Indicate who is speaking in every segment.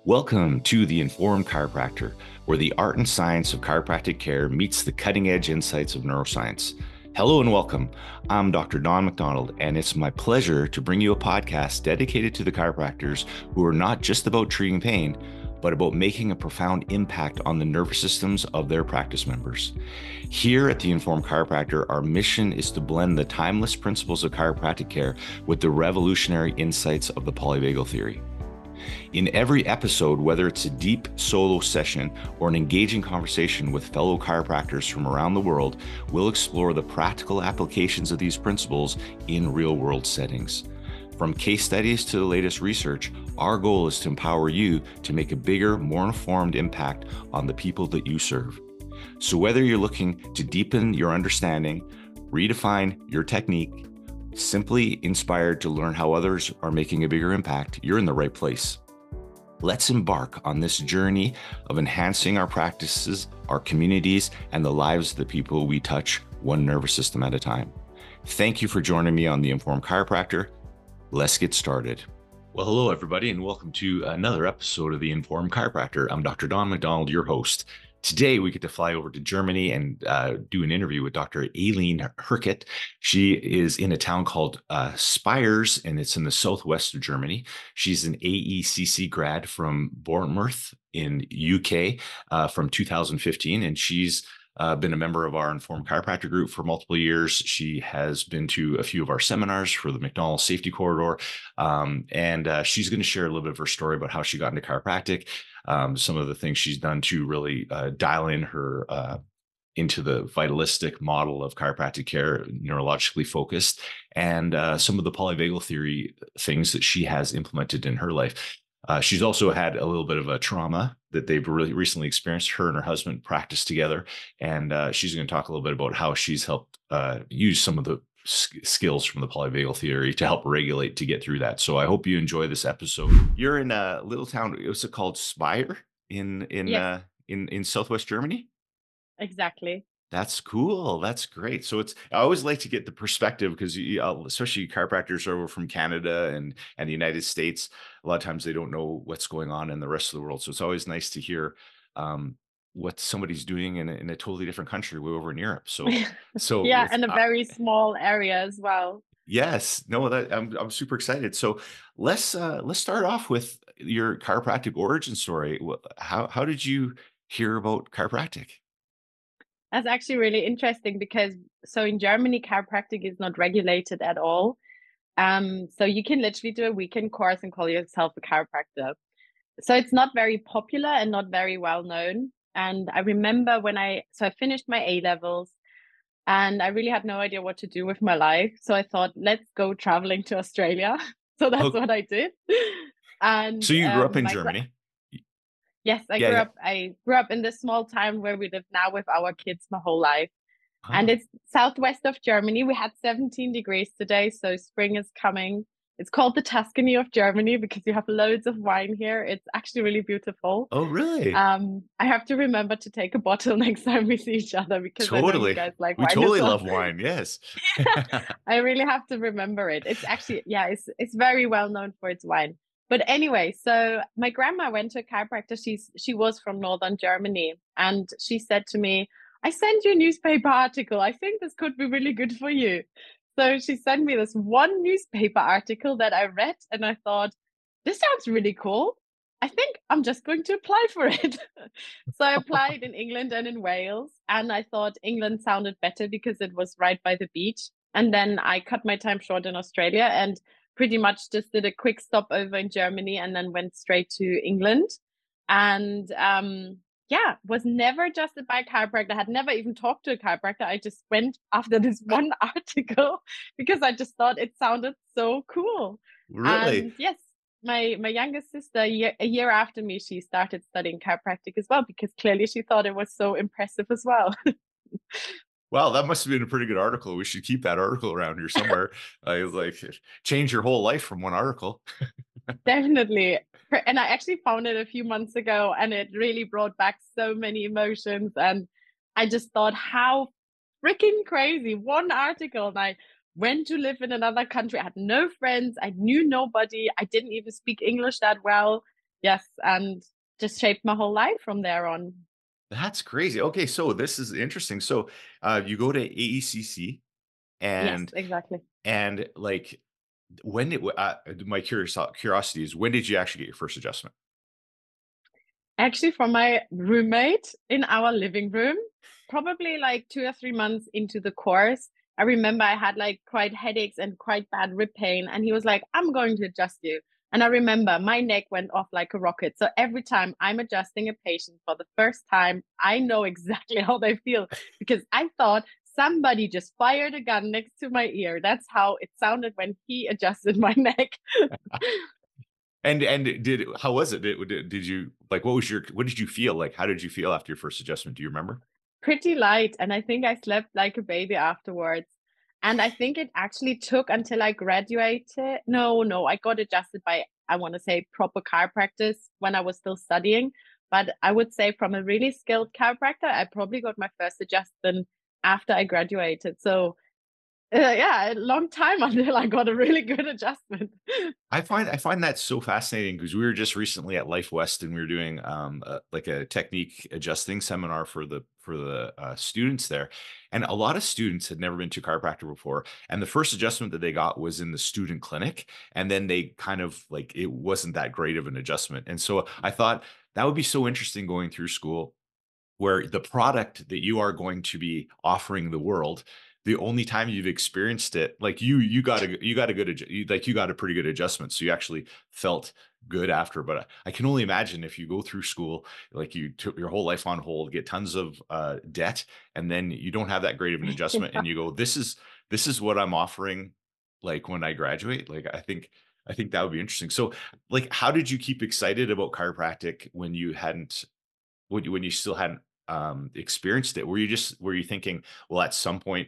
Speaker 1: Welcome to The Informed Chiropractor, where the art and science of chiropractic care meets the cutting edge insights of neuroscience. Hello and welcome. I'm Dr. Don McDonald, and it's my pleasure to bring you a podcast dedicated to the chiropractors who are not just about treating pain, but about making a profound impact on the nervous systems of their practice members. Here at The Informed Chiropractor, our mission is to blend the timeless principles of chiropractic care with the revolutionary insights of the polyvagal theory. In every episode, whether it's a deep solo session or an engaging conversation with fellow chiropractors from around the world, we'll explore the practical applications of these principles in real-world settings. From case studies to the latest research, our goal is to empower you to make a bigger, more informed impact on the people that you serve. So whether you're looking to deepen your understanding, redefine your technique, simply inspired to learn how others are making a bigger impact, you're in the right place. Let's embark on this journey of enhancing our practices, our communities, and the lives of the people we touch, one nervous system at a time. Thank you for joining me on The Informed Chiropractor. Let's get started. Well, hello, everybody, and welcome to another episode of The Informed Chiropractor. I'm Dr. Don McDonald, your host. Today, we get to fly over to Germany and do an interview with Dr. Aileen Herkett. She is in a town called Spires, and it's in the southwest of Germany. She's an AECC grad from Bournemouth in UK from 2015, and she's been a member of our Informed Chiropractor group for multiple years. She has been to a few of our seminars for the McDonald Safety Corridor, and she's going to share a little bit of her story about how she got into chiropractic, some of the things she's done to really dial in her into the vitalistic model of chiropractic care, neurologically focused, and some of the polyvagal theory things that she has implemented in her life. She's also had a little bit of a trauma that they've really recently experienced. Her and her husband practice together, and she's going to talk a little bit about how she's helped use some of the skills from the polyvagal theory to help regulate to get through that. So I hope you enjoy this episode. You're in a little town. What's it called? Spire
Speaker 2: Yes,
Speaker 1: in southwest Germany.
Speaker 2: exactly.
Speaker 1: That's cool. That's great. So I always like to get the perspective because especially chiropractors over from Canada and the United States, a lot of times they don't know what's going on in the rest of the world. So it's always nice to hear um, what somebody's doing in a totally different country way over in Europe. So
Speaker 2: Yeah,
Speaker 1: it's,
Speaker 2: and a very small area as well.
Speaker 1: yes, no, that I'm super excited. So let's start off with your chiropractic origin story. How did you hear about chiropractic?
Speaker 2: That's actually really interesting because so in Germany, chiropractic is not regulated at all. So you can literally do a weekend course and call yourself a chiropractor. So it's not very popular and not very well known. And I remember when I finished my A levels and I really had no idea what to do with my life. So I thought, let's go traveling to Australia. So that's
Speaker 1: Oh,
Speaker 2: what I did. And
Speaker 1: so you grew up in
Speaker 2: my
Speaker 1: Germany?
Speaker 2: Yes,
Speaker 1: Yeah, yeah.
Speaker 2: I grew up in this small town where we live now with our kids my whole life. And
Speaker 1: Huh.
Speaker 2: it's southwest of Germany. We had 17 degrees today, so spring is coming. It's called the Tuscany of Germany because you have loads of wine here. It's actually really beautiful.
Speaker 1: Oh, really?
Speaker 2: I have to remember to take a bottle next time we see each other because I know you
Speaker 1: Totally.
Speaker 2: guys like
Speaker 1: We
Speaker 2: wine as
Speaker 1: totally
Speaker 2: well.
Speaker 1: love wine. Yes.
Speaker 2: I really have to remember it. It's actually, yeah, it's very well known for its wine. But anyway, so my grandma went to a chiropractor. She was from northern Germany, and she said to me, "I sent you a newspaper article. I think this could be really good for you." So she sent me this one newspaper article that I read, and I thought, "This sounds really cool. I think I'm just going to apply for it." So I applied in England and in Wales, and I thought England sounded better because it was right by the beach. And then I cut my time short in Australia and pretty much just did a quick stop over in Germany and then went straight to England. And yeah, was never adjusted by a chiropractor. I had never even talked to a chiropractor. I just went after this one article because I just thought it sounded so cool.
Speaker 1: Really?
Speaker 2: And yes, my youngest sister, a year after me, she started studying chiropractic as well because clearly she thought it was so impressive as well.
Speaker 1: Wow, that must have been a pretty good article. We should keep that article around here somewhere. I was like, change your whole life from one article.
Speaker 2: Definitely. And I actually found it a few months ago and it really brought back so many emotions. And I just thought, how freaking crazy. One article. And I went to live in another country. I had no friends. I knew nobody. I didn't even speak English that well. Yes, and just shaped my whole life from there on.
Speaker 1: That's crazy. Okay, so this is interesting. So, you go to AECC
Speaker 2: Yes,
Speaker 1: and
Speaker 2: exactly.
Speaker 1: like when my curiosity is when did you actually get your first adjustment?
Speaker 2: Actually, from my roommate in our living room, probably like 2 or 3 months into the course. I remember I had like quite headaches and quite bad rib pain, and he was like, "I'm going to adjust you." And I remember my neck went off like a rocket. So every time I'm adjusting a patient for the first time, I know exactly how they feel because I thought somebody just fired a gun next to my ear. That's how it sounded when he adjusted my neck.
Speaker 1: And did how was it? Did you like what did you feel like? How did you feel after your first adjustment? Do you remember?
Speaker 2: Pretty light, and I think I slept like a baby afterwards. And I think it actually took until I graduated. No, I got adjusted by, I want to say, proper chiropractors when I was still studying. But I would say from a really skilled chiropractor, I probably got my first adjustment after I graduated. So yeah, a long time until I got a really good adjustment.
Speaker 1: I find that so fascinating because we were just recently at Life West and we were doing like a technique adjusting seminar for the students there, and a lot of students had never been to a chiropractor before, and the first adjustment that they got was in the student clinic, and then they kind of like it wasn't that great of an adjustment, and so I thought that would be so interesting going through school where the product that you are going to be offering the world, the only time you've experienced it, like you got a good like you got a pretty good adjustment, so you actually felt good after. But I can only imagine if you go through school, like you took your whole life on hold, get tons of debt, and then you don't have that great of an adjustment, and you go, this is what I'm offering, like when I graduate. Like I think that would be interesting. So, like, how did you keep excited about chiropractic when you hadn't when you still hadn't, experienced it? Were you thinking, "Well, at some point,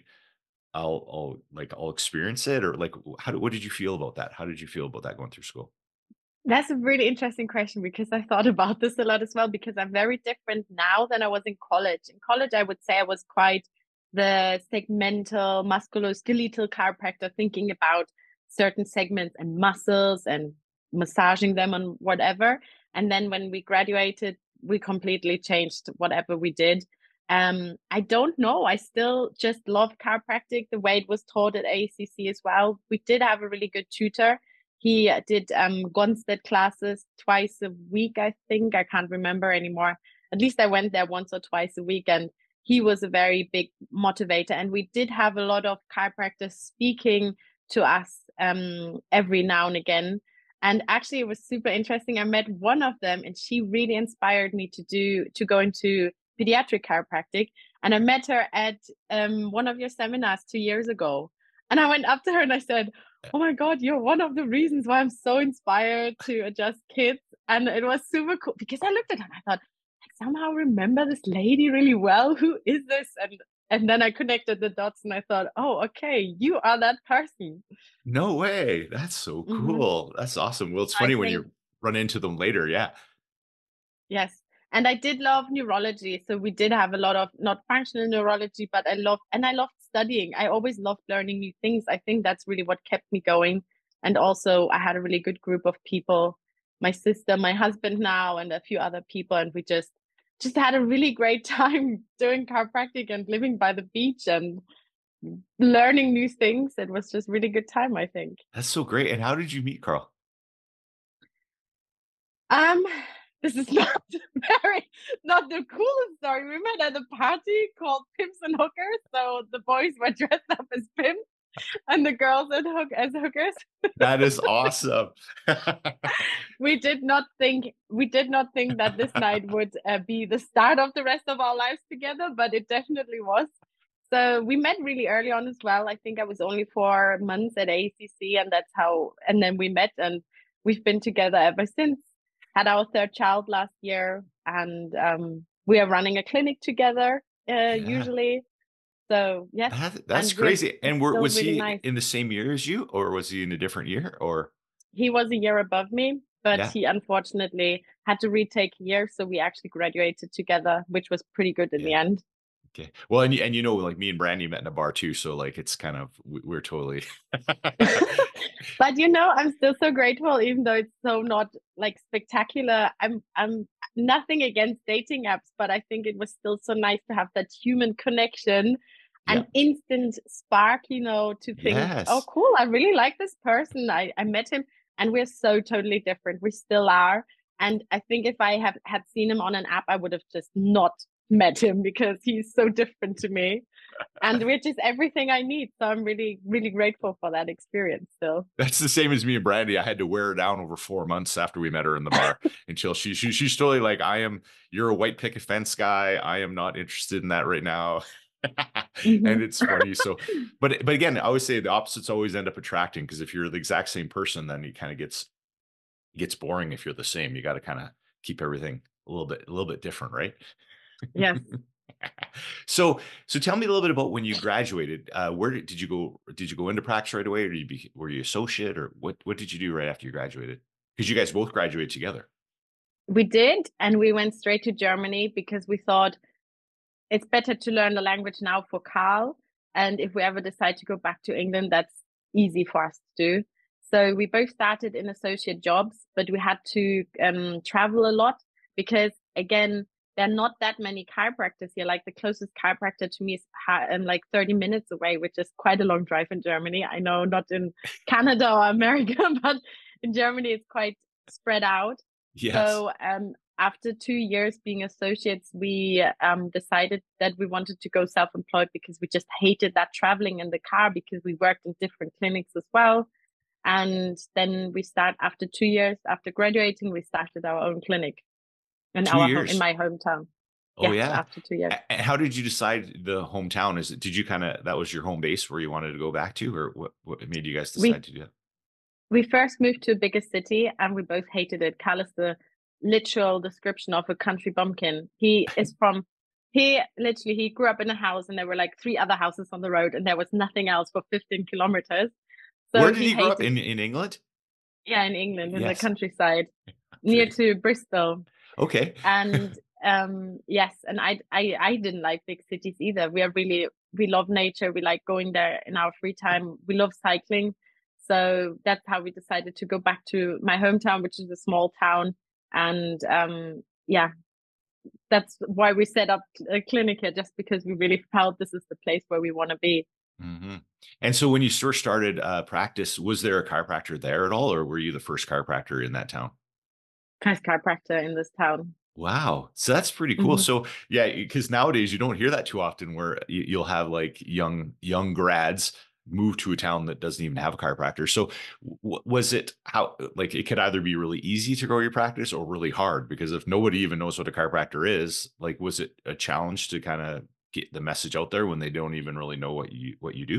Speaker 1: I'll experience it," or, like, what did you feel about that? How did you feel about that going through school?
Speaker 2: That's a really interesting question because I thought about this a lot as well because I'm very different now than I was in college. In college, I would say I was quite the segmental, musculoskeletal chiropractor, thinking about certain segments and muscles and massaging them and whatever. And then when we graduated, we completely changed whatever we did. I don't know. I still just love chiropractic the way it was taught at ACC as well. We did have a really good tutor. He did Gonstead classes twice a week, I think. I can't remember anymore. At least I went there once or twice a week, and he was a very big motivator. And we did have a lot of chiropractors speaking to us every now and again. And actually, it was super interesting. I met one of them, and she really inspired me to go into pediatric chiropractic. And I met her at one of your seminars 2 years ago. And I went up to her and I said, "Oh my God, you're one of the reasons why I'm so inspired to adjust kids." And it was super cool because I looked at her and I thought, I somehow remember this lady really well. Who is this? And then I connected the dots and I thought, oh, okay, you are that person.
Speaker 1: No way. That's so
Speaker 2: Mhm.
Speaker 1: cool. That's awesome. Well, it's
Speaker 2: I
Speaker 1: funny when
Speaker 2: think
Speaker 1: you run into them later, yeah.
Speaker 2: yes. And I did love neurology. So we did have a lot of not functional neurology, but I loved studying. I always loved learning new things. I think that's really what kept me going. And also I had a really good group of people, my sister, my husband now, and a few other people. And we just had a really great time doing chiropractic and living by the beach and learning new things. It was just really good time, I think.
Speaker 1: That's so great, and how did you meet Carl?
Speaker 2: Um, this is not very not the coolest story. We met at a party called Pimps and Hookers. So the boys were dressed up as pimps and the girls as hookers.
Speaker 1: That is awesome.
Speaker 2: We did not think that this night would be the start of the rest of our lives together, but it definitely was. So we met really early on as well. I think I was only 4 months at ACC, and that's how. And then we met, and we've been together ever since. Had our third child last year, and we are running a clinic together
Speaker 1: Yeah.
Speaker 2: usually. So yes,
Speaker 1: That's
Speaker 2: and we're
Speaker 1: crazy,
Speaker 2: it's
Speaker 1: and were
Speaker 2: still
Speaker 1: was
Speaker 2: really
Speaker 1: he
Speaker 2: nice.
Speaker 1: in the same year as you, or was he in a different year, or
Speaker 2: He was a year above me, but
Speaker 1: yeah?
Speaker 2: he unfortunately had to retake a year, so we actually graduated together, which was pretty good in the
Speaker 1: Yeah.
Speaker 2: end.
Speaker 1: Okay. Well, and you know, like me and Brandy met in a bar too, so like it's kind of we're totally
Speaker 2: But I'm still so grateful, even though it's so not like spectacular. I'm nothing against dating apps, but I think it was still so nice to have that human connection,
Speaker 1: yeah.
Speaker 2: an instant spark, to think, oh,
Speaker 1: Yes.
Speaker 2: cool, I really like this person. I met him, and we're so totally different. We still are. And I think if I had seen him on an app, I would have just not met him because he's so different to me, and which is everything I need. So I'm really, really grateful for that experience still.
Speaker 1: That's the same as me and Brandy. I had to wear her down over 4 months after we met her in the bar until she's totally like, you're a white picket fence guy. I am not interested in that right now. And
Speaker 2: Mhm.
Speaker 1: it's funny. So, but again, I always say the opposites always end up attracting, because if you're the exact same person, then it kind of gets boring if you're the same. You got to kind of keep everything a little bit different, right?
Speaker 2: Yes.
Speaker 1: So tell me a little bit about when you graduated. Where did you go? Did you go into practice right away, or were you associate, or what did you do right after you graduated? Because you guys both graduated together.
Speaker 2: We did, and we went straight to Germany because we thought it's better to learn the language now for Carl. And if we ever decide to go back to England, that's easy for us to do. So we both started in associate jobs, but we had to travel a lot because, again, there are not that many chiropractors here. Like the closest chiropractor to me is like 30 minutes away, which is quite a long drive in Germany. I know not in Canada or America, but in Germany it's quite spread out.
Speaker 1: Yes.
Speaker 2: So after 2 years being associates, we decided that we wanted to go self-employed because we just hated that traveling in the car because we worked in different clinics as well. And then after 2 years after graduating, we started our own clinic in
Speaker 1: Two
Speaker 2: our home in
Speaker 1: years.
Speaker 2: my hometown.
Speaker 1: Oh
Speaker 2: Yes,
Speaker 1: yeah.
Speaker 2: after 2 years.
Speaker 1: And how did you decide the hometown? Did you kind of, that was your home base where you wanted to go back to, or what made you guys decide
Speaker 2: We
Speaker 1: to do that?
Speaker 2: we first moved to a bigger city and we both hated it. Carl is the literal description of a country bumpkin. He grew up in a house and there were like three other houses on the road and there was nothing else for 15 kilometers.
Speaker 1: Where
Speaker 2: So
Speaker 1: did
Speaker 2: he
Speaker 1: he grow up
Speaker 2: hated,
Speaker 1: in England?
Speaker 2: yeah, in England, in the
Speaker 1: Yes.
Speaker 2: countryside, near
Speaker 1: Okay.
Speaker 2: to Bristol.
Speaker 1: Okay.
Speaker 2: And yes, and I didn't like big cities either. We love nature. We like going there in our free time. We love cycling. So that's how we decided to go back to my hometown, which is a small town. And yeah, that's why we set up a clinic here, just because we really felt this is the place where we want to be.
Speaker 1: Hmm. And so when you first started practice, was there a chiropractor there at all, or were you the first chiropractor in that town?
Speaker 2: First chiropractor in this town.
Speaker 1: Wow. So that's pretty cool.
Speaker 2: Hmm.
Speaker 1: So yeah, because nowadays you don't hear that too often, where you'll have like young grads move to a town that doesn't even have a chiropractor. So was it how, like, it could either be really easy to grow your practice or really hard? Because if nobody even knows what a chiropractor is, like, was it a challenge to kind of get the message out there when they don't even really know what you do?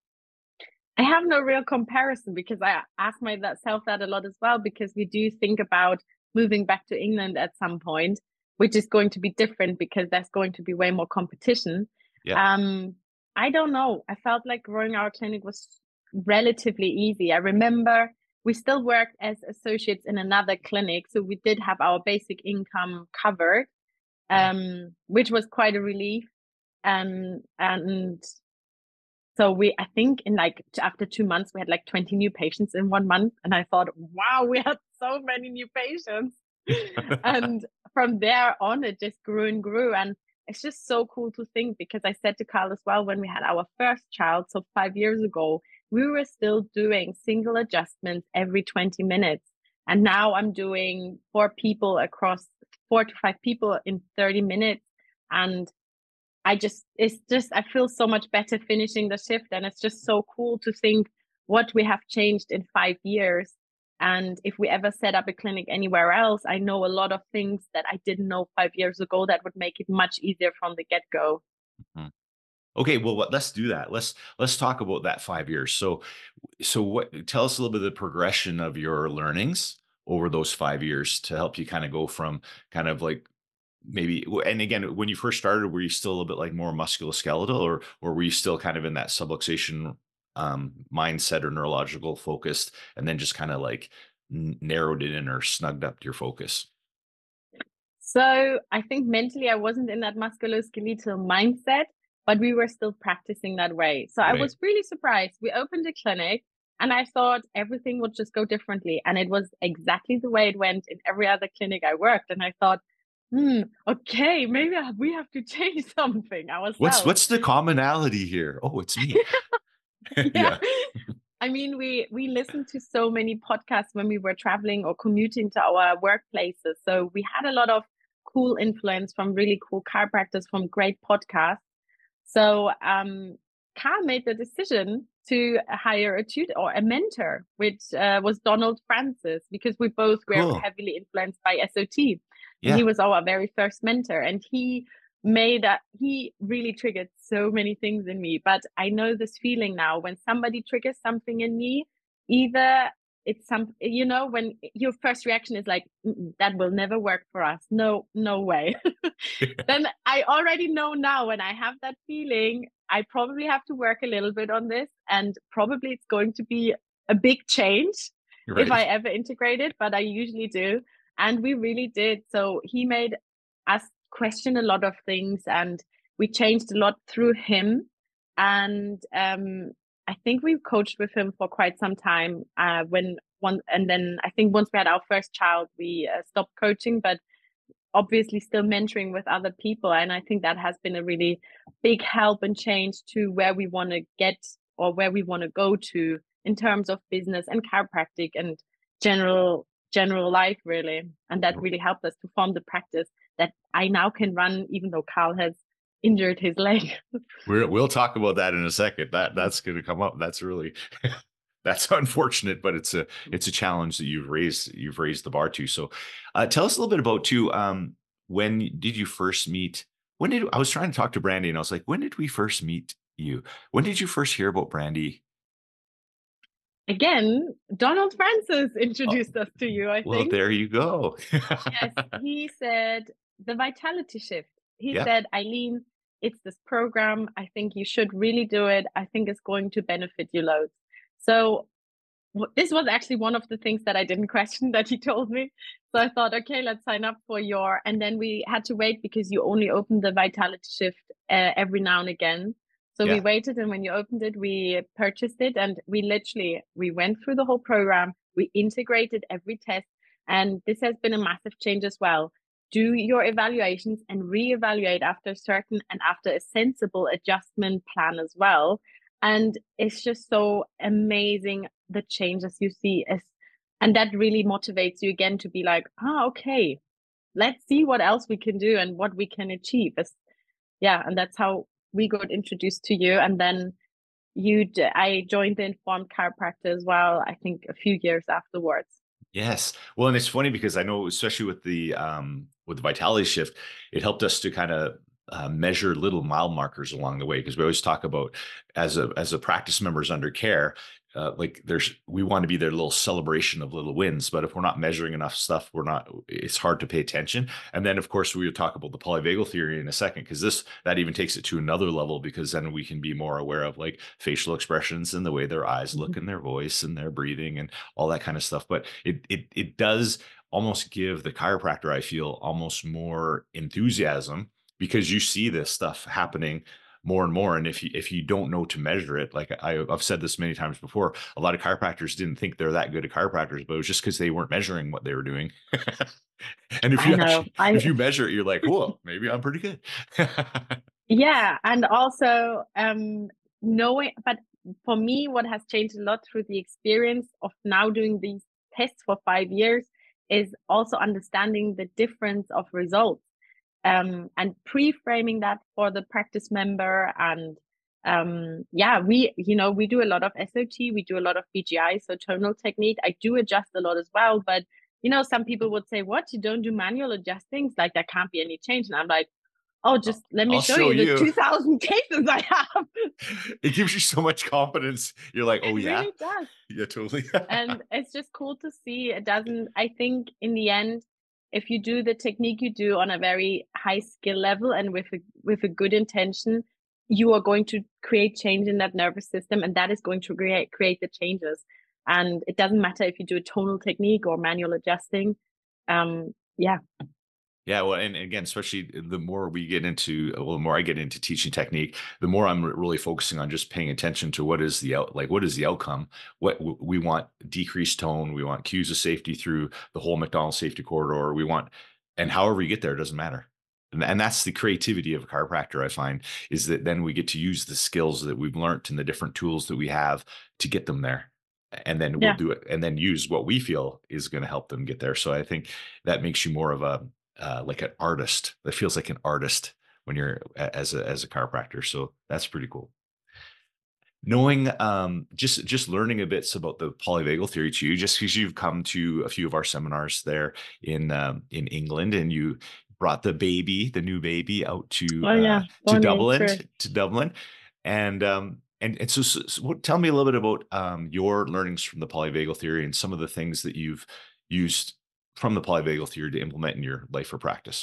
Speaker 2: I have no real comparison because I ask myself that a lot as well, because we do think about moving back to England at some point, which is going to be different because there's going to be way more competition.
Speaker 1: Yeah.
Speaker 2: Um, I don't know. I felt like growing our clinic was relatively easy. I remember we still worked as associates in another clinic, so we did have our basic income covered,
Speaker 1: Yeah.
Speaker 2: which was quite a relief. And so I think in like after 2 months, we had like 20 new patients in 1 month. And I thought, wow, we had so many new patients. And from there on, it just grew and grew. And it's just so cool to think, because I said to Carl as well, when we had our first child, so 5 years ago, we were still doing single adjustments every 20 minutes. And now I'm doing 4 to 5 people in 30 minutes. And I feel so much better finishing the shift. And it's just so cool to think what we have changed in 5 years. And if we ever set up a clinic anywhere else, I know a lot of things that I didn't know 5 years ago that would make it much easier from the get go.
Speaker 1: Mhm. Okay, well, let's do that. Let's talk about that 5 years. So what? Tell us a little bit of the progression of your learnings over those 5 years to help you kind of go from kind of like maybe. And again, when you first started, were you still a little bit like more musculoskeletal, or were you still kind of in that subluxation mindset or neurological focused, and then just kind of like narrowed it in or snugged up your focus?
Speaker 2: So I think mentally I wasn't in that musculoskeletal mindset, but we were still practicing that way. So I
Speaker 1: Right.
Speaker 2: was really surprised. We opened a clinic and I thought everything would just go differently. And it was exactly the way it went in every other clinic I worked. And I thought, okay, maybe we have to change something ourselves.
Speaker 1: What's the commonality here? Oh, it's me.
Speaker 2: Yeah.
Speaker 1: Yeah.
Speaker 2: I mean, we listened to so many podcasts when we were traveling or commuting to our workplaces. So we had a lot of cool influence from really cool chiropractors from great podcasts. So Carl made the decision to hire a tutor or a mentor, which was Donald Francis, because we both were
Speaker 1: Cool.
Speaker 2: heavily influenced by SOT. And he
Speaker 1: Yeah.
Speaker 2: was our very first mentor. And he really triggered so many things in me. But I know this feeling now when somebody triggers something in me, either it's some, when your first reaction is like, that will never work for us. No, no way. Then I already know now when I have that feeling, I probably have to work a little bit on this, and probably it's going to be a big change if I
Speaker 1: Right.
Speaker 2: ever integrate it, but I usually do. And we really did. So he made us question a lot of things, and we changed a lot through him. And I think we coached with him for quite some time. And then I think once we had our first child, we stopped coaching, but obviously still mentoring with other people. And I think that has been a really big help and change to where we want to get or where we want to go to in terms of business and chiropractic and general life really. And that really helped us to form the practice that I now can run even though Carl has injured his leg.
Speaker 1: We'll talk about that in a second. That's going to come up. That's really that's unfortunate, but it's a challenge that you've raised the bar to. So, tell us a little bit about too. When did you first meet? When did I was trying to talk to Brandy, and I was like, when did we first meet you? When did you first hear about Brandy?
Speaker 2: Again, Donald Francis
Speaker 1: Oh,
Speaker 2: introduced us to you, I
Speaker 1: well,
Speaker 2: think.
Speaker 1: there you go.
Speaker 2: Yes, he said the vitality shift. He
Speaker 1: Yeah.
Speaker 2: said, Eileen, it's this program. I think you should really do it. I think it's going to benefit you loads. So this was actually one of the things that I didn't question that he told me. So I thought, okay, let's sign up for your. And then we had to wait because you only open the vitality shift every now and again. So we
Speaker 1: Yeah.
Speaker 2: waited, and when you opened it, we purchased it, and we went through the whole program. We integrated every test, and this has been a massive change as well. Do your evaluations and reevaluate after certain and after a sensible adjustment plan as well. And it's just so amazing the changes you see as, and that really motivates you again to be like, okay, let's see what else we can do and what we can achieve. Yeah, and that's how we got introduced to you. And then I joined the Informed Chiropractor as well, I think a few years afterwards.
Speaker 1: Yes. Well, and it's funny because I know, especially with the vitality shift, it helped us to kind of measure little mile markers along the way because we always talk about as a practice members under care, like we want to be their little celebration of little wins, but if we're not measuring enough stuff, we're not. It's hard to pay attention. And then, of course, we would talk about the polyvagal theory in a second because that even takes it to another level because then we can be more aware of like facial expressions and the way their eyes look and their voice and their breathing and all that kind of stuff. But it does almost give the chiropractor, I feel, almost more enthusiasm because you see this stuff happening more and more. And if you don't know to measure it, like I've said this many times before, a lot of chiropractors didn't think they're that good at chiropractors, but it was just because they weren't measuring what they were doing. And
Speaker 2: I know.
Speaker 1: if you measure it, you're like, whoa, maybe I'm pretty good.
Speaker 2: Yeah, and also knowing, but for me, what has changed a lot through the experience of now doing these tests for 5 years is also understanding the difference of results, and pre-framing that for the practice member. And yeah, we do a lot of SOT, we do a lot of BGI, so tonal technique. I do adjust a lot as well, but some people would say, what, you don't do manual adjustings? Like there can't be any change. And I'm like, oh, just let me
Speaker 1: I'll
Speaker 2: show
Speaker 1: show
Speaker 2: you the
Speaker 1: you.
Speaker 2: 2000 cases I have.
Speaker 1: It gives you so much confidence. You're like, oh
Speaker 2: It
Speaker 1: yeah,
Speaker 2: really does.
Speaker 1: yeah, totally.
Speaker 2: And it's just cool to see. I think in the end, if you do the technique you do on a very high skill level and with a good intention, you are going to create change in that nervous system, and that is going to create the changes. And it doesn't matter if you do a tonal technique or manual adjusting. Yeah.
Speaker 1: Yeah, well, and again, especially the more we get into, well, the more I get into teaching technique, the more I'm really focusing on just paying attention to what is the what is the outcome? We want decreased tone, we want cues of safety through the whole McDonald safety corridor. We want, and however you get there, it doesn't matter. And that's the creativity of a chiropractor, I find, is that then we get to use the skills that we've learned and the different tools that we have to get them there. And then we'll
Speaker 2: Yeah.
Speaker 1: do it and then use what we feel is going to help them get there. So I think that makes you more of a like an artist. That feels like an artist when you're as a chiropractor. So that's pretty cool. Knowing just learning a bit about the polyvagal theory too, just because you've come to a few of our seminars there in England, and you brought the new baby out
Speaker 2: Oh yeah,
Speaker 1: to
Speaker 2: Bonnie,
Speaker 1: Dublin
Speaker 2: true.
Speaker 1: and so tell me a little bit about your learnings from the polyvagal theory and some of the things that you've used from the polyvagal theory to implement in your life or practice.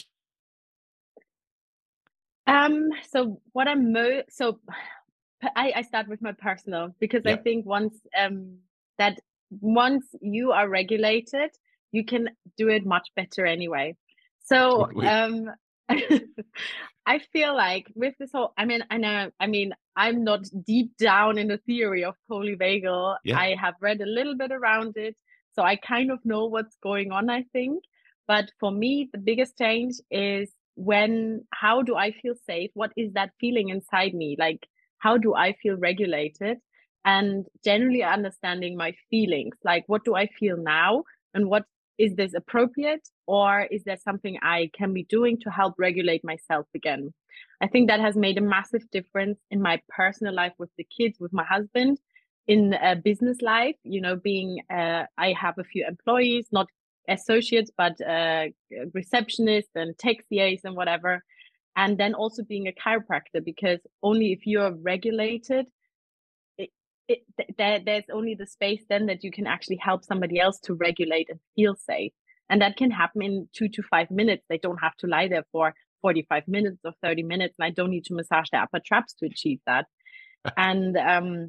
Speaker 2: So what I'm so I start with my personal, because I
Speaker 1: Yeah.
Speaker 2: think that once you are regulated, you can do it much better anyway. So
Speaker 1: Wait.
Speaker 2: I feel like with this whole, I mean, I'm not deep down in the theory of polyvagal.
Speaker 1: Yeah.
Speaker 2: I have read a little bit around it, so I kind of know what's going on, I think. But for me, the biggest change is how do I feel safe? What is that feeling inside me? Like, how do I feel regulated? And generally understanding my feelings, like what do I feel now, and what is this appropriate, or is there something I can be doing to help regulate myself again? I think that has made a massive difference in my personal life with the kids, with my husband, in business life. Being I have a few employees, not associates, but receptionists and tech CAs and whatever. And then also being a chiropractor, because only if you're regulated, it, there's only the space then that you can actually help somebody else to regulate and feel safe. And that can happen in 2 to 5 minutes. They don't have to lie there for 45 minutes or 30 minutes. And I don't need to massage their upper traps to achieve that. And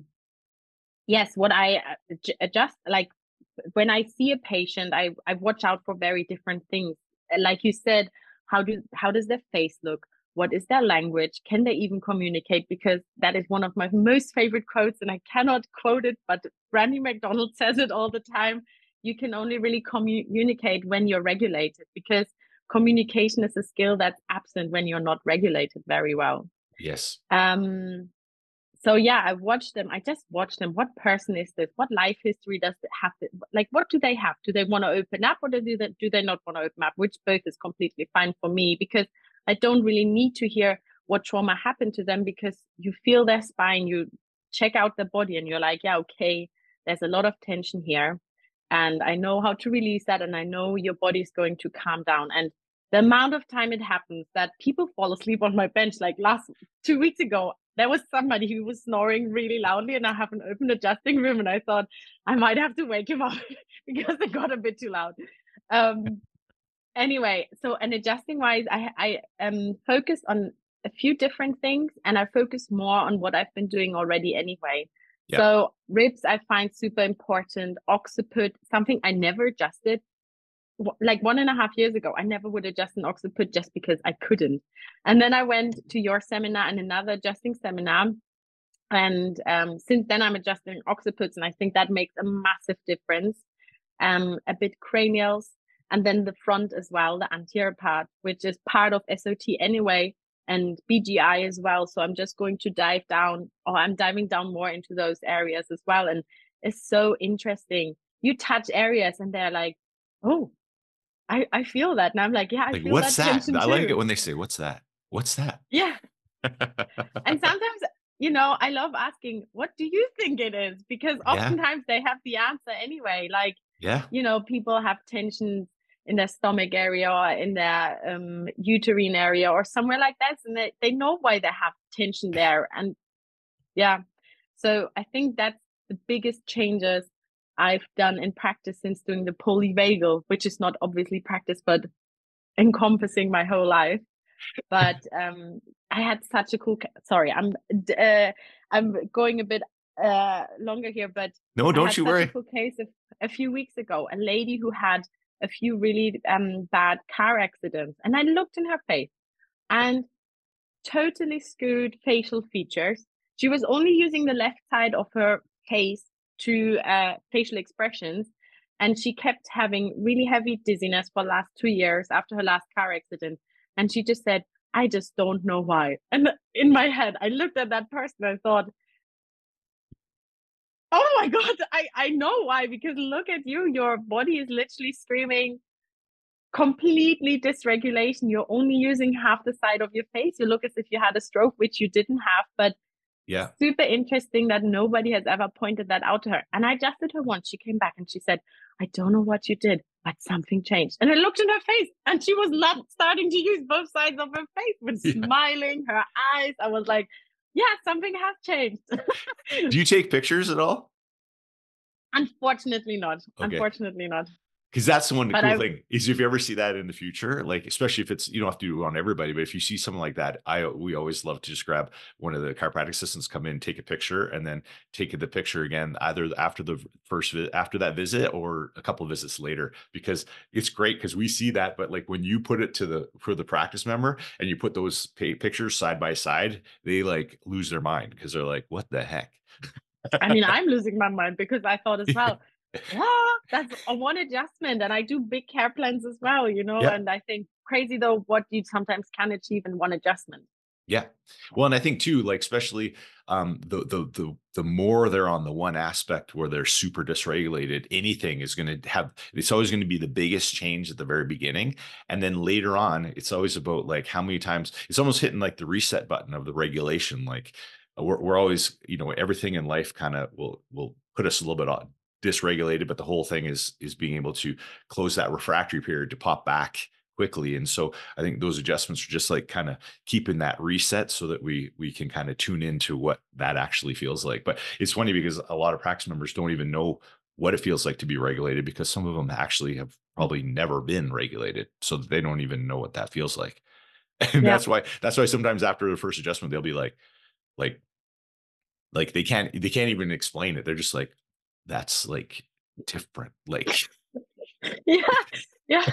Speaker 2: yes, what I adjust, like when I see a patient, I watch out for very different things. Like you said, how does their face look? What is their language? Can they even communicate? Because that is one of my most favorite quotes, and I cannot quote it, but Brandy McDonald says it all the time. You can only really communicate when you're regulated, because communication is a skill that's absent when you're not regulated very well.
Speaker 1: Yes.
Speaker 2: Um, so yeah, I watched them. I just watched them. What person is this? What life history does it have? Like, what do they have? Do they want to open up, or do they not want to open up? Which both is completely fine for me, because I don't really need to hear what trauma happened to them, because you feel their spine, you check out the body, and you're like, yeah, okay, there's a lot of tension here, and I know how to release that, and I know your body's going to calm down. And the amount of time it happens that people fall asleep on my bench, like last 2 weeks ago, there was somebody who was snoring really loudly, and I have an open adjusting room, and I thought I might have to wake him up because it got a bit too loud. Um, anyway, so and adjusting wise, I focused on a few different things, and I focus more on what I've been doing already anyway.
Speaker 1: Yeah.
Speaker 2: So ribs I find super important. Occiput, something I never adjusted like 1.5 years ago. I never would adjust an occiput just because I couldn't. And then I went to your seminar and another adjusting seminar. And since then, I'm adjusting occiputs, and I think that makes a massive difference. A bit cranials, and then the front as well, the anterior part, which is part of SOT anyway, and BGI as well. So I'm just going to dive down, or I'm diving down more into those areas as well. And it's so interesting. You touch areas, and they're like, oh, I feel that. And I'm like, yeah, I
Speaker 1: Like,
Speaker 2: feel
Speaker 1: what's
Speaker 2: that
Speaker 1: that?
Speaker 2: tension
Speaker 1: I like
Speaker 2: too.
Speaker 1: it when they say, "What's that? What's that?"
Speaker 2: Yeah. And sometimes, I love asking, what do you think it is? Because
Speaker 1: Yeah.
Speaker 2: oftentimes they have the answer anyway. Like,
Speaker 1: Yeah.
Speaker 2: people have tensions in their stomach area or in their uterine area or somewhere like that. And they know why they have tension there. And yeah, so I think that's the biggest changes I've done in practice since doing the polyvagal, which is not obviously practice, but encompassing my whole life. But I had such a cool. Sorry, I'm going a bit longer here, but
Speaker 1: No,
Speaker 2: I
Speaker 1: don't
Speaker 2: had
Speaker 1: you
Speaker 2: such a
Speaker 1: worry.
Speaker 2: cool case of a few weeks ago. A lady who had a few really bad car accidents. And I looked in her face and totally skewed facial features. She was only using the left side of her face to facial expressions. And she kept having really heavy dizziness for the last 2 years after her last car accident. And she just said, I just don't know why. And in my head, I looked at that person and thought, oh my God, I know why, because look at you. Your body is literally screaming completely dysregulation. You're only using half the side of your face. You look as if you had a stroke, which you didn't have. But
Speaker 1: Yeah.
Speaker 2: super interesting that nobody has ever pointed that out to her. And I adjusted her once. She came back and she said, I don't know what you did, but something changed. And I looked in her face and she was not starting to use both sides of her face, but smiling, her eyes. I was like, yeah, something has changed.
Speaker 1: Do you take pictures at all?
Speaker 2: Unfortunately not.
Speaker 1: Okay.
Speaker 2: Unfortunately not.
Speaker 1: Because that's the one
Speaker 2: But
Speaker 1: cool thing is if you ever see that in the future, like especially if it's you don't have to do it on everybody, but if you see something like that, we always love to just grab one of the chiropractic assistants, come in, take a picture, and then take the picture again either after the after that visit or a couple of visits later, because it's great because we see that, but like when you put it for the practice member and you put those pictures side by side, they like lose their mind because they're like, what the heck?
Speaker 2: I mean, I'm losing my mind because I thought as well, that's a one adjustment. And I do big care plans as well, you know,
Speaker 1: Yeah.
Speaker 2: and I think crazy though what you sometimes can achieve in one adjustment.
Speaker 1: Yeah. Well, and I think too, like especially the more they're on the one aspect where they're super dysregulated, anything is going to have, it's always going to be the biggest change at the very beginning. And then later on, it's always about like how many times it's almost hitting like the reset button of the regulation. Like we're always, you know, everything in life kind of will put us a little bit on dysregulated, but the whole thing is being able to close that refractory period to pop back quickly. And so I think those adjustments are just like kind of keeping that reset so that we can kind of tune into what that actually feels like. But it's funny because a lot of practice members don't even know what it feels like to be regulated because some of them actually have probably never been regulated. So they don't even know what that feels like. And
Speaker 2: Yeah.
Speaker 1: that's why sometimes after the first adjustment, they'll be like they can't even explain it. They're just like, that's like different. Like
Speaker 2: Yeah. Yeah.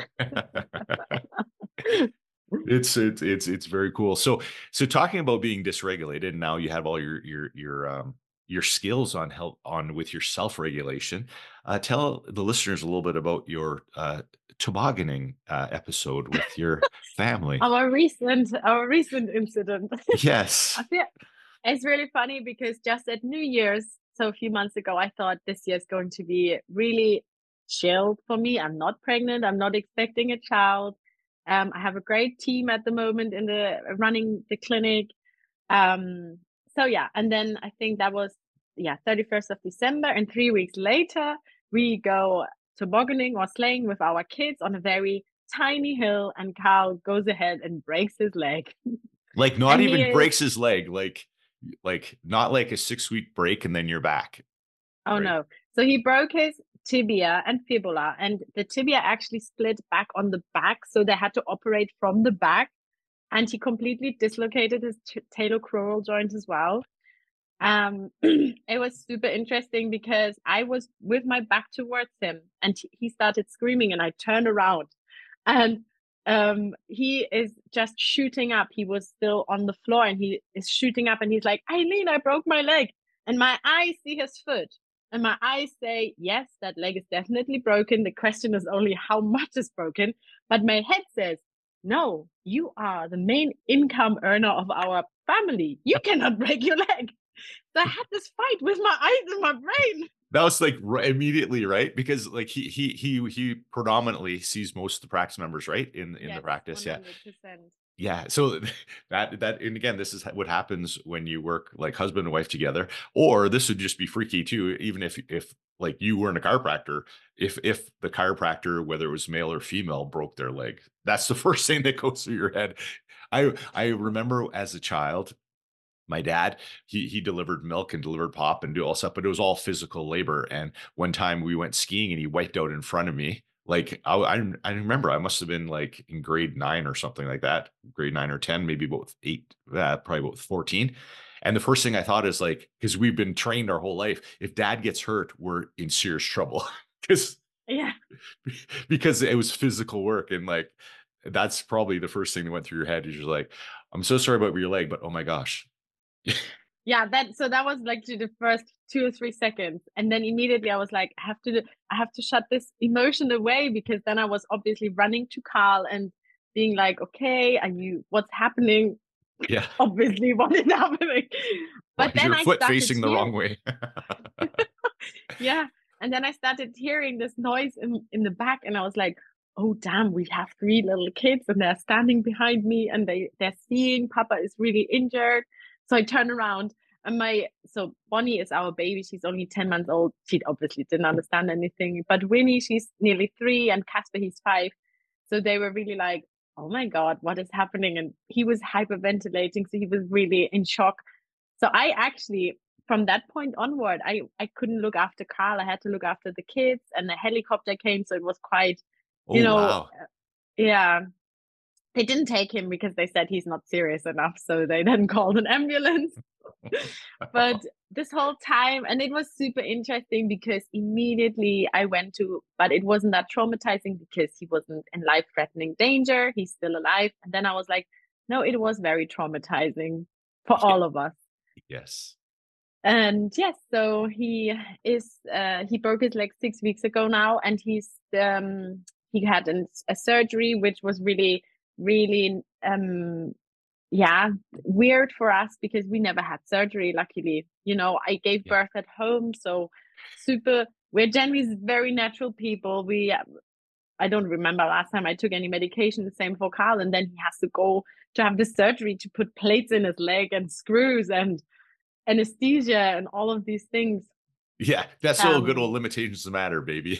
Speaker 1: It's very cool. So talking about being dysregulated, and now you have all your skills on help on with your self-regulation. Tell the listeners a little bit about your tobogganing episode with your family.
Speaker 2: Our recent incident.
Speaker 1: Yes.
Speaker 2: I feel it's really funny because just at New Year's, so a few months ago, I thought this year is going to be really chill for me. I'm not pregnant. I'm not expecting a child. I have a great team at the moment in the running the clinic. So yeah, and then I think that was 31st of December, and 3 weeks later we go tobogganing or sleighing with our kids on a very tiny hill, and Carl goes ahead and breaks his leg.
Speaker 1: Like not
Speaker 2: And he
Speaker 1: even
Speaker 2: is,
Speaker 1: breaks his leg, like not like a 6-week break and then you're back.
Speaker 2: oh
Speaker 1: Right.
Speaker 2: no. So he broke his tibia and fibula, and the tibia actually split back on the back. So they had to operate from the back, and he completely dislocated his talocrural joint as well. It was super interesting because I was with my back towards him and he started screaming, and I turned around and he is just shooting up. He was still on the floor and he is shooting up and he's like, Eileen, I broke my leg. And my eyes see his foot and my eyes say, yes, that leg is definitely broken. The question is only how much is broken. But my head says, no, you are the main income earner of our family. You cannot break your leg. So I had this fight with my eyes and my brain.
Speaker 1: That was like immediately, right? Because like he predominantly sees most of the practice members, right? In the
Speaker 2: Yes,
Speaker 1: practice. Yeah.
Speaker 2: 100%.
Speaker 1: Yeah. So that and again, this is what happens when you work like husband and wife together, or this would just be freaky too, even if like you weren't a chiropractor, if the chiropractor, whether it was male or female, broke their leg. That's the first thing that goes through your head. I remember as a child, my dad, he delivered milk and delivered pop and do all stuff, but it was all physical labor. And one time we went skiing and he wiped out in front of me. Like I remember I must have been like in grade 9 or something like that, grade 9 or 10, maybe about 8, probably about 14. And the first thing I thought is like, because we've been trained our whole life, if dad gets hurt, we're in serious trouble. Because
Speaker 2: Yeah.
Speaker 1: because it was physical work, and like that's probably the first thing that went through your head is you're like, I'm so sorry about your leg, but oh my gosh.
Speaker 2: Yeah, that was like the first 2 or 3 seconds, and then immediately I was like, I have to shut this emotion away, because then I was obviously running to Carl and being like, okay, what's happening?
Speaker 1: Yeah.
Speaker 2: Obviously, what is happening?
Speaker 1: Why
Speaker 2: But
Speaker 1: is
Speaker 2: then
Speaker 1: your
Speaker 2: I
Speaker 1: foot
Speaker 2: started
Speaker 1: facing the wrong
Speaker 2: hearing,
Speaker 1: way?
Speaker 2: yeah, and then I started hearing this noise in the back, and I was like, oh damn, we have three little kids, and they're standing behind me, and they're seeing Papa is really injured. So I turn around, and Bonnie is our baby. She's only 10 months old. She obviously didn't understand anything. But Winnie, she's nearly 3, and Casper, he's 5. So they were really like, oh my God, what is happening? And he was hyperventilating, so he was really in shock. So I actually, from that point onward, I couldn't look after Carl. I had to look after the kids, and the helicopter came, so it was quite, you
Speaker 1: Oh
Speaker 2: know,
Speaker 1: wow.
Speaker 2: yeah. They didn't take him because they said he's not serious enough, so they then called an ambulance. But this whole time, and it was super interesting because immediately I went to, but it wasn't that traumatizing because he wasn't in life-threatening danger. He's still alive. And then I was like, no, it was very traumatizing for
Speaker 1: Yeah.
Speaker 2: all of us.
Speaker 1: Yes.
Speaker 2: And yes, so he broke his leg 6 weeks ago now, and he had a surgery which was really, really yeah, weird for us because we never had surgery, luckily. I gave
Speaker 1: Yeah.
Speaker 2: birth at home, so super. We're generally very natural people. I don't remember last time I took any medication. The same for Carl, and then he has to go to have the surgery to put plates in his leg and screws and anesthesia and all of these things.
Speaker 1: Yeah. That's still a good old
Speaker 2: Um,
Speaker 1: limitations of matter, baby.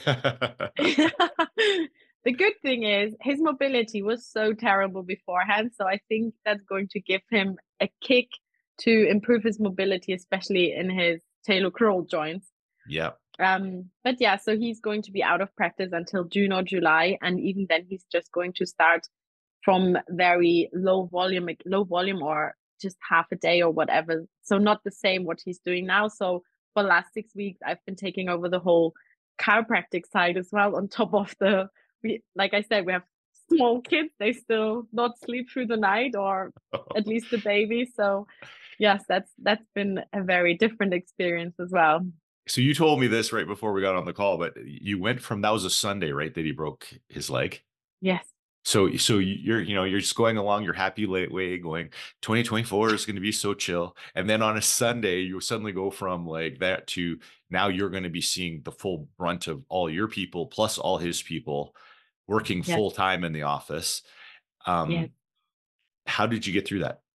Speaker 2: the good thing is his mobility was so terrible beforehand, so I think that's going to give him a kick to improve his mobility, especially in his talocrural joints.
Speaker 1: Yeah.
Speaker 2: But yeah, so he's going to be out of practice until June or July, and even then he's just going to start from very low volume, or just half a day or whatever. So not the same what he's doing now. So for the last 6 weeks, I've been taking over the whole chiropractic side as well. On top of like I said, we have small kids. They still not sleep through the night, or at least the baby. So yes, that's been a very different experience as well.
Speaker 1: So you told me this right before we got on the call, but you went from that was a Sunday, right? That he broke his leg.
Speaker 2: Yes.
Speaker 1: So you're just going along your happy late way going 2024 is going to be so chill. And then on a Sunday, you suddenly go from like that to now you're going to be seeing the full brunt of all your people plus all his people working
Speaker 2: Yes.
Speaker 1: full time in the office.
Speaker 2: Yes.
Speaker 1: How did you get through that?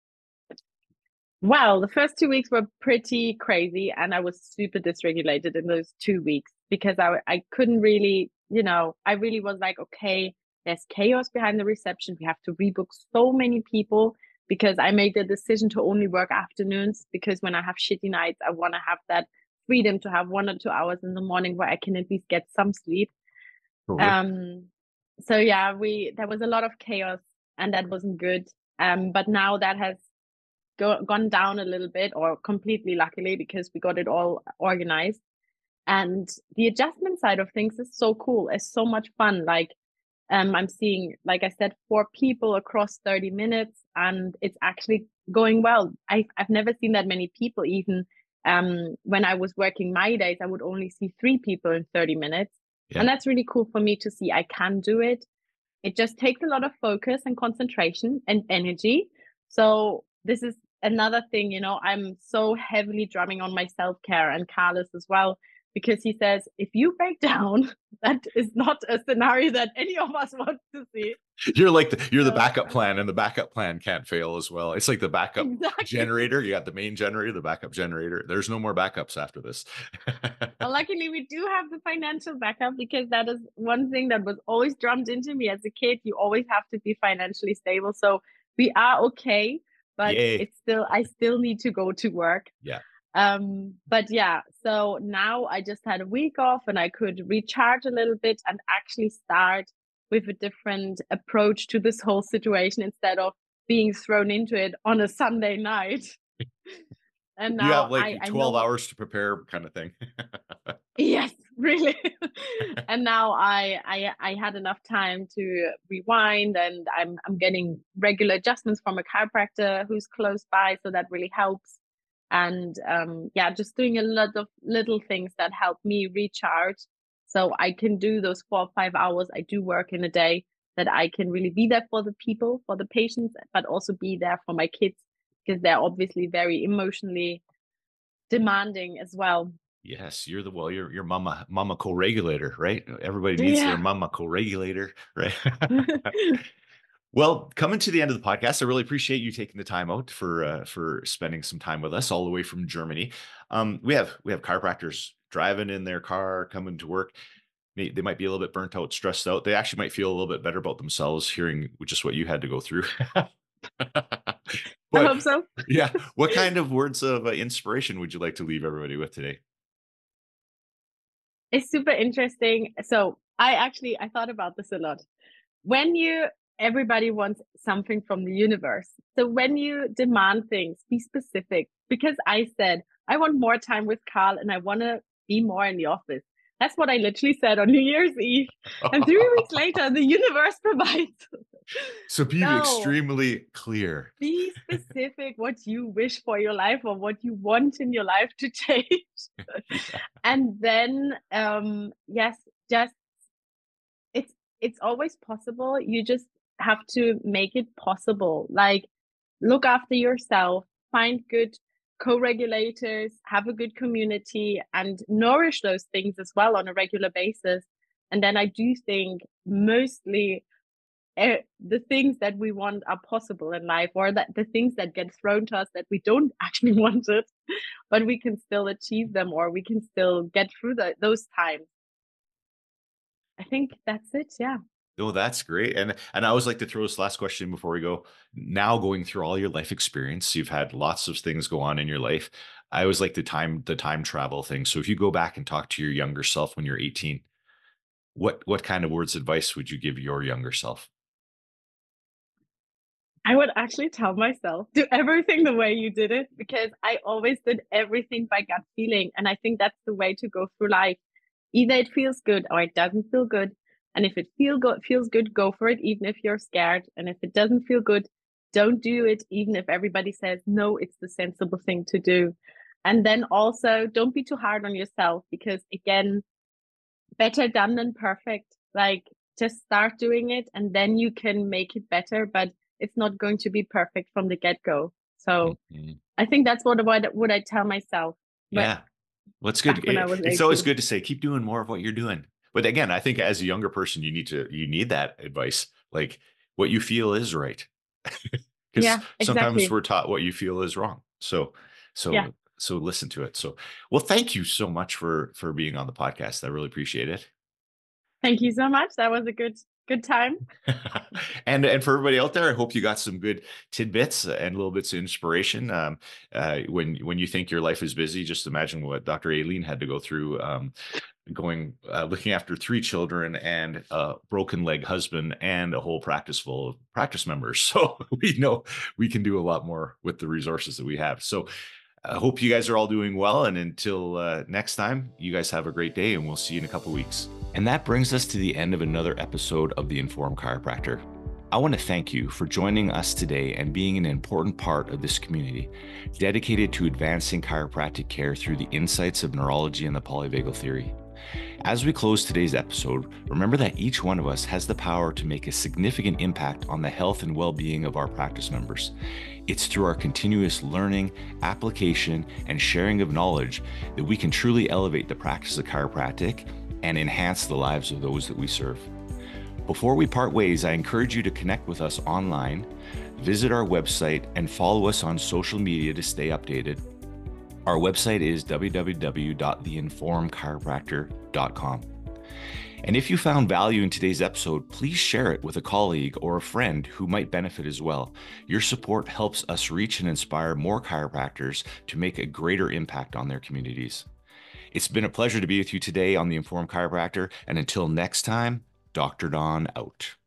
Speaker 2: Well, the first 2 weeks were pretty crazy, and I was super dysregulated in those 2 weeks because I couldn't really, I really was like, okay, there's chaos behind the reception. We have to rebook so many people because I made the decision to only work afternoons, because when I have shitty nights, I want to have that freedom to have 1 or 2 hours in the morning where I can at least get some sleep.
Speaker 1: Totally.
Speaker 2: Um, so yeah, there was a lot of chaos, and that wasn't good. But now that has gone down a little bit, or completely, luckily, because we got it all organized. And the adjustment side of things is so cool. It's so much fun. Like, I'm seeing, like I said, 4 people across 30 minutes, and it's actually going well. I've never seen that many people. Even when I was working my days, I would only see 3 people in 30 minutes. And
Speaker 1: Yeah.
Speaker 2: that's really cool for me to see I can do it. It just takes a lot of focus and concentration and energy. So this is another thing, I'm so heavily drumming on my self-care, and Carlos as well, because he says, if you break down, that is not a scenario that any of us want to see.
Speaker 1: You're the
Speaker 2: So
Speaker 1: backup plan, and the backup plan can't fail as well. It's like the backup
Speaker 2: exactly.
Speaker 1: generator. You got the main generator, the backup generator. There's no more backups after this.
Speaker 2: Well, luckily we do have the financial backup, because that is one thing that was always drummed into me as a kid. You always have to be financially stable. So we are okay, but
Speaker 1: Yay.
Speaker 2: I still need to go to work.
Speaker 1: Yeah.
Speaker 2: But yeah, so now I just had a week off, and I could recharge a little bit and actually start with a different approach to this whole situation, instead of being thrown into it on a Sunday night. And
Speaker 1: You have
Speaker 2: now I
Speaker 1: like
Speaker 2: know
Speaker 1: 12
Speaker 2: what.
Speaker 1: hours to prepare kind of thing.
Speaker 2: Yes. really. And now I had enough time to rewind, and I'm getting regular adjustments from a chiropractor who's close by, so that really helps. And yeah, just doing a lot of little things that help me recharge, so I can do those 4 or 5 hours I do work in a day, that I can really be there for the people, for the patients, but also be there for my kids, because they're obviously very emotionally demanding as well.
Speaker 1: Yes, you're mama co-regulator, right? Everybody needs their
Speaker 2: Yeah.
Speaker 1: mama co-regulator, right? Well, coming to the end of the podcast, I really appreciate you taking the time out for spending some time with us all the way from Germany. We have chiropractors driving in their car, coming to work. They might be a little bit burnt out, stressed out. They actually might feel a little bit better about themselves hearing just what you had to go through.
Speaker 2: I
Speaker 1: But
Speaker 2: hope so.
Speaker 1: yeah, what kind of words of inspiration would you like to leave everybody with today?
Speaker 2: It's super interesting. So I thought about this a lot. When you Everybody wants something from the universe. So when you demand things, be specific. Because I said I want more time with Carl and I want to be more in the office. That's what I literally said on New Year's Eve. And 3 weeks later, the universe provides.
Speaker 1: So be
Speaker 2: So
Speaker 1: extremely clear.
Speaker 2: be specific what you wish for your life or what you want in your life to change.
Speaker 1: Yeah.
Speaker 2: And then yes, just it's it's always possible. You just have to make it possible. Like, look after yourself, find good co-regulators, have a good community, and nourish those things as well on a regular basis. And then I do think mostly the things that we want are possible in life, or that the things that get thrown to us that we don't actually want it, but we can still achieve them, or we can still get through those times. I think that's it. Yeah.
Speaker 1: Oh, that's great. And I always like to throw this last question before we go. Now going through all your life experience, you've had lots of things go on in your life. I always like the time travel thing. So if you go back and talk to your younger self when you're 18, what kind of words of advice would you give your younger self?
Speaker 2: I would actually tell myself, do everything the way you did it, because I always did everything by gut feeling. And I think that's the way to go through life. Either it feels good or it doesn't feel good. And if it feels good, go for it, even if you're scared. And if it doesn't feel good, don't do it, even if everybody says, no, it's the sensible thing to do. And then also don't be too hard on yourself, because again, better done than perfect. Like, just start doing it and then you can make it better, but it's not going to be perfect from the get-go. So
Speaker 1: Mhm.
Speaker 2: I think that's what I tell myself, but
Speaker 1: Yeah. Well, it's good.
Speaker 2: back when I was
Speaker 1: It's always
Speaker 2: 18.
Speaker 1: good to say, keep doing more of what you're doing. But again, I think as a younger person, you need that advice. Like what you feel is right. Because
Speaker 2: Yeah,
Speaker 1: sometimes
Speaker 2: exactly.
Speaker 1: we're taught what you feel is wrong.
Speaker 2: Yeah.
Speaker 1: So listen to it. So, well, thank you so much for being on the podcast. I really appreciate it.
Speaker 2: Thank you so much. That was a good time.
Speaker 1: And for everybody out there, I hope you got some good tidbits and little bits of inspiration. When you think your life is busy, just imagine what Dr. Aileen had to go through, looking after 3 children and a broken leg husband and a whole practice full of practice members. So we know we can do a lot more with the resources that we have. So I hope you guys are all doing well. And until next time, you guys have a great day, and we'll see you in a couple weeks. And that brings us to the end of another episode of The Informed Chiropractor. I want to thank you for joining us today and being an important part of this community, dedicated to advancing chiropractic care through the insights of neurology and the polyvagal theory. As we close today's episode, remember that each one of us has the power to make a significant impact on the health and well-being of our practice members. It's through our continuous learning, application, and sharing of knowledge that we can truly elevate the practice of chiropractic and enhance the lives of those that we serve. Before we part ways, I encourage you to connect with us online, visit our website, and follow us on social media to stay updated. Our website is www.theinformedchiropractor.com. And if you found value in today's episode, please share it with a colleague or a friend who might benefit as well. Your support helps us reach and inspire more chiropractors to make a greater impact on their communities. It's been a pleasure to be with you today on The Informed Chiropractor, and until next time, Dr. Don out.